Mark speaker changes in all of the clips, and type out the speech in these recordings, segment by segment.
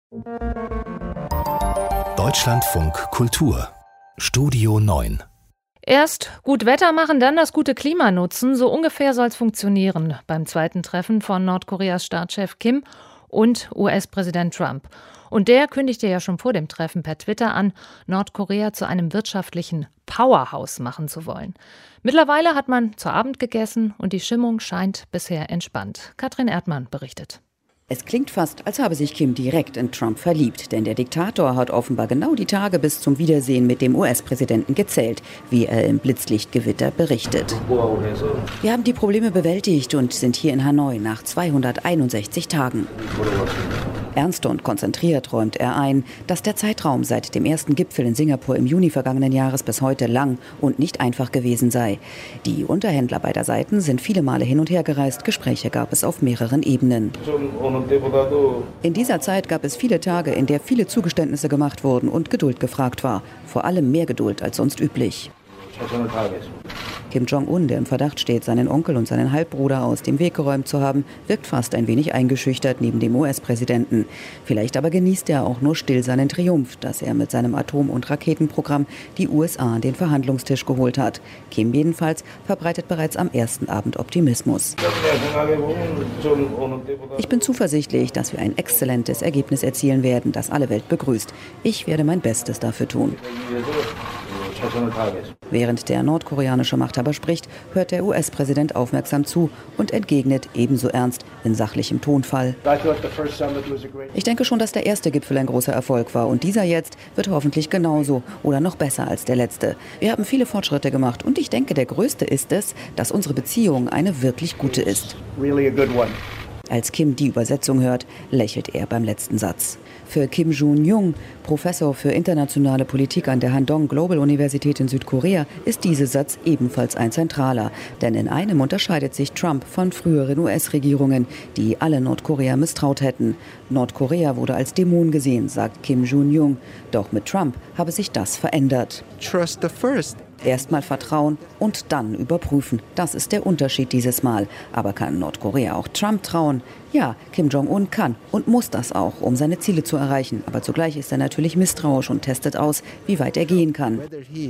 Speaker 1: Deutschlandfunk Kultur Studio 9.
Speaker 2: Erst gut Wetter machen, dann das gute Klima nutzen. So ungefähr soll es funktionieren beim zweiten Treffen von Nordkoreas Staatschef Kim und US-Präsident Trump. Und der kündigte ja schon vor dem Treffen per Twitter an, Nordkorea zu einem wirtschaftlichen Powerhouse machen zu wollen. Mittlerweile hat man zu Abend gegessen und die Stimmung scheint bisher entspannt. Katrin Erdmann berichtet.
Speaker 3: Es klingt fast, als habe sich Kim direkt in Trump verliebt, denn der Diktator hat offenbar genau die Tage bis zum Wiedersehen mit dem US-Präsidenten gezählt, wie er im Blitzlichtgewitter berichtet. Wir haben die Probleme bewältigt und sind hier in Hanoi nach 261 Tagen. Ernst und konzentriert räumt er ein, dass der Zeitraum seit dem ersten Gipfel in Singapur im Juni vergangenen Jahres bis heute lang und nicht einfach gewesen sei. Die Unterhändler beider Seiten sind viele Male hin und her gereist, Gespräche gab es auf mehreren Ebenen. In dieser Zeit gab es viele Tage, in der viele Zugeständnisse gemacht wurden und Geduld gefragt war. Vor allem mehr Geduld als sonst üblich. Kim Jong-un, der im Verdacht steht, seinen Onkel und seinen Halbbruder aus dem Weg geräumt zu haben, wirkt fast ein wenig eingeschüchtert neben dem US-Präsidenten. Vielleicht aber genießt er auch nur still seinen Triumph, dass er mit seinem Atom- und Raketenprogramm die USA an den Verhandlungstisch geholt hat. Kim jedenfalls verbreitet bereits am ersten Abend Optimismus. Ich bin zuversichtlich, dass wir ein exzellentes Ergebnis erzielen werden, das alle Welt begrüßt. Ich werde mein Bestes dafür tun. Während der nordkoreanische Machthaber spricht, hört der US-Präsident aufmerksam zu und entgegnet ebenso ernst in sachlichem Tonfall. Ich denke schon, dass der erste Gipfel ein großer Erfolg war und dieser jetzt wird hoffentlich genauso oder noch besser als der letzte. Wir haben viele Fortschritte gemacht und ich denke, der größte ist es, dass unsere Beziehung eine wirklich gute ist. Als Kim die Übersetzung hört, lächelt er beim letzten Satz. Für Kim Joon-jung, Professor für internationale Politik an der Handong Global Universität in Südkorea, ist dieser Satz ebenfalls ein zentraler. Denn in einem unterscheidet sich Trump von früheren US-Regierungen, die alle Nordkorea misstraut hätten. Nordkorea wurde als Dämon gesehen, sagt Kim Joon-jung. Doch mit Trump habe sich das verändert.
Speaker 4: Trust the first.
Speaker 3: Erstmal vertrauen und dann überprüfen. Das ist der Unterschied dieses Mal. Aber kann Nordkorea auch Trump trauen? Ja, Kim Jong-un kann und muss das auch, um seine Ziele zu erreichen. Aber zugleich ist er natürlich misstrauisch und testet aus, wie weit er gehen kann.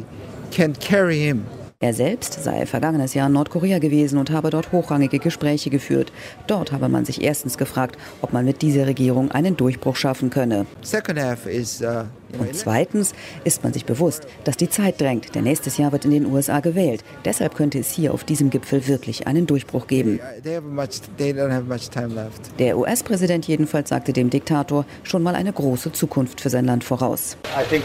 Speaker 3: Er selbst sei vergangenes Jahr in Nordkorea gewesen und habe dort hochrangige Gespräche geführt. Dort habe man sich erstens gefragt, ob man mit dieser Regierung einen Durchbruch schaffen könne. Und zweitens ist man sich bewusst, dass die Zeit drängt, denn nächstes Jahr wird in den USA gewählt. Deshalb könnte es hier auf diesem Gipfel wirklich einen Durchbruch geben. Der US-Präsident jedenfalls sagte dem Diktator schon mal eine große Zukunft für sein Land voraus.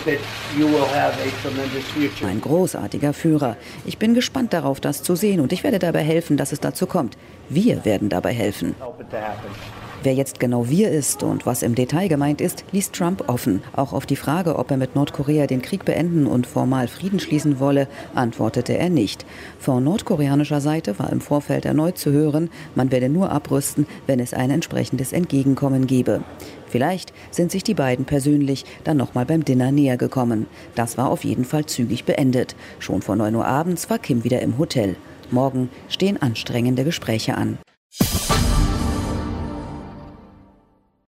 Speaker 3: Ein großartiger Führer. Ich bin gespannt darauf, das zu sehen und ich werde dabei helfen, dass es dazu kommt. Wir werden dabei helfen. Wer jetzt genau wir ist und was im Detail gemeint ist, ließ Trump offen. Auch auf die Frage, ob er mit Nordkorea den Krieg beenden und formal Frieden schließen wolle, antwortete er nicht. Von nordkoreanischer Seite war im Vorfeld erneut zu hören, man werde nur abrüsten, wenn es ein entsprechendes Entgegenkommen gebe. Vielleicht sind sich die beiden persönlich dann nochmal beim Dinner näher gekommen. Das war auf jeden Fall zügig beendet. Schon vor 9 Uhr abends war Kim wieder im Hotel. Morgen stehen anstrengende Gespräche an.